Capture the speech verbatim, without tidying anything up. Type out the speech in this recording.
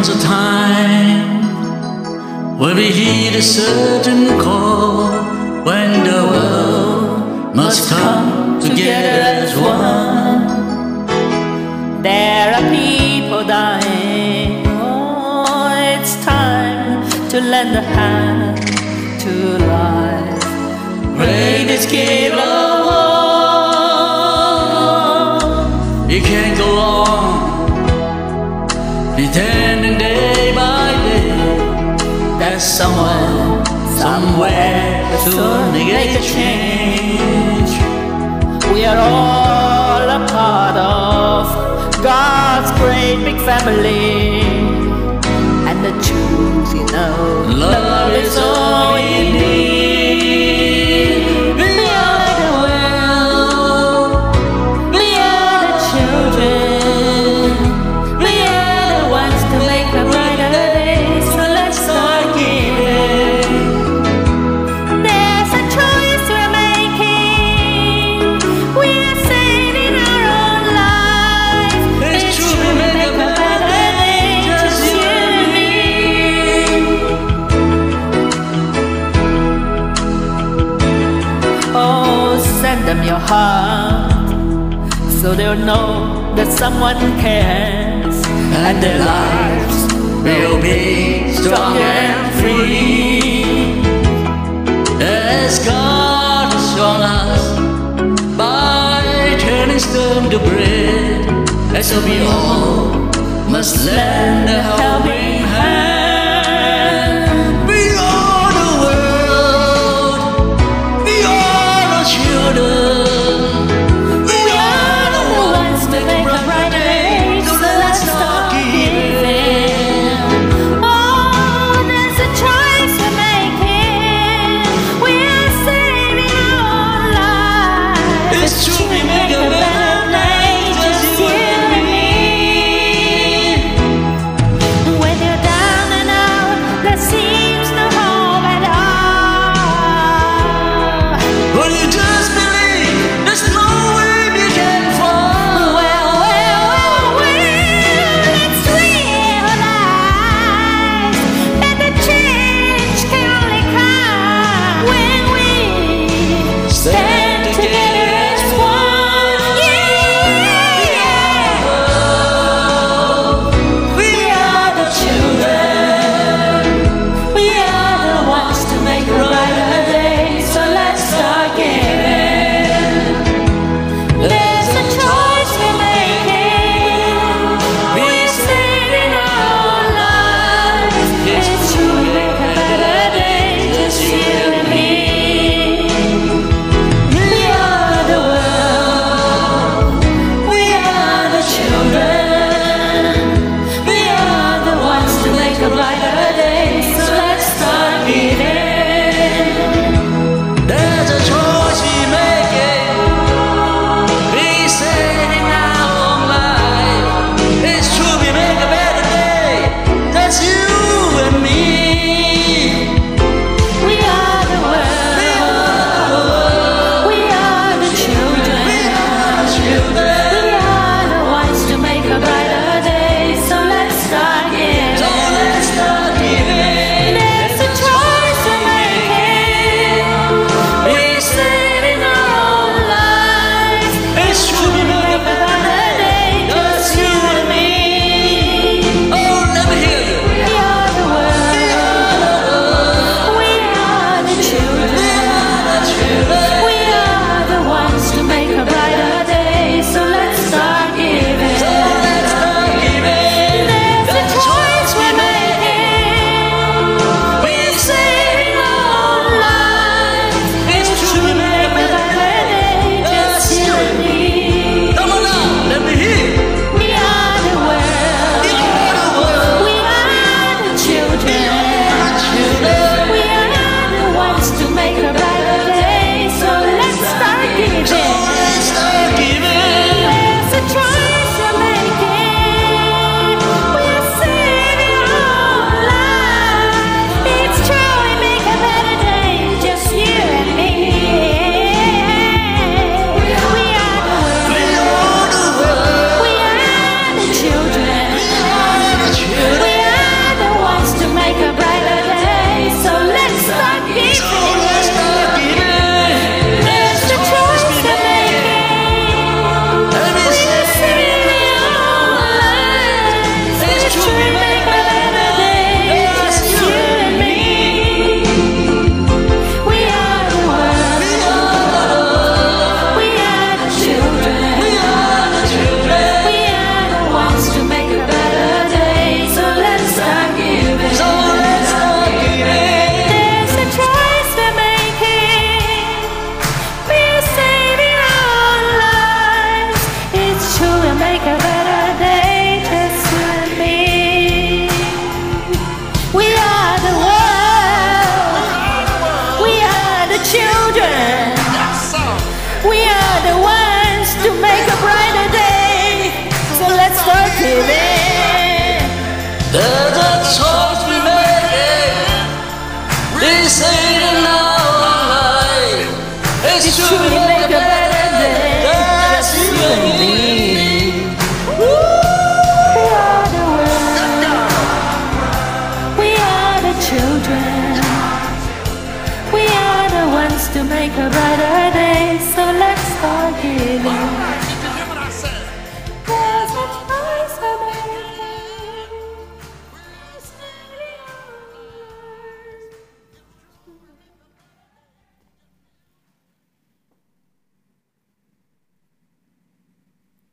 comes a time when we heed a certain call, when the world must come together as one. There are people dying. Oh, it's time to lend a hand to life. Greatest gift of all. You can't go on pretending day by day that someone, somewhere soon make a change. We are all a part of God's great big family, and the truth, you know, love is all we need. We are the world, we are the children, we are the ones to make a brighter day. So let's start giving. There's a choice we're making. We are saving our own lives. it's true, we make a better day, just you and me. Oh, send them your heart, so they'll know that someone cares, And their lives will be strong and free, as God has shown us by turning stone to bread. And so we all must lend a helping hand. We are the world, we are the children, we are the ones that make a bright day. So let's start giving. Oh, there's a choice we're making. We are saving our own lives. It's true, we make a better day, just you and me. When to make a brighter day. So let's start giving.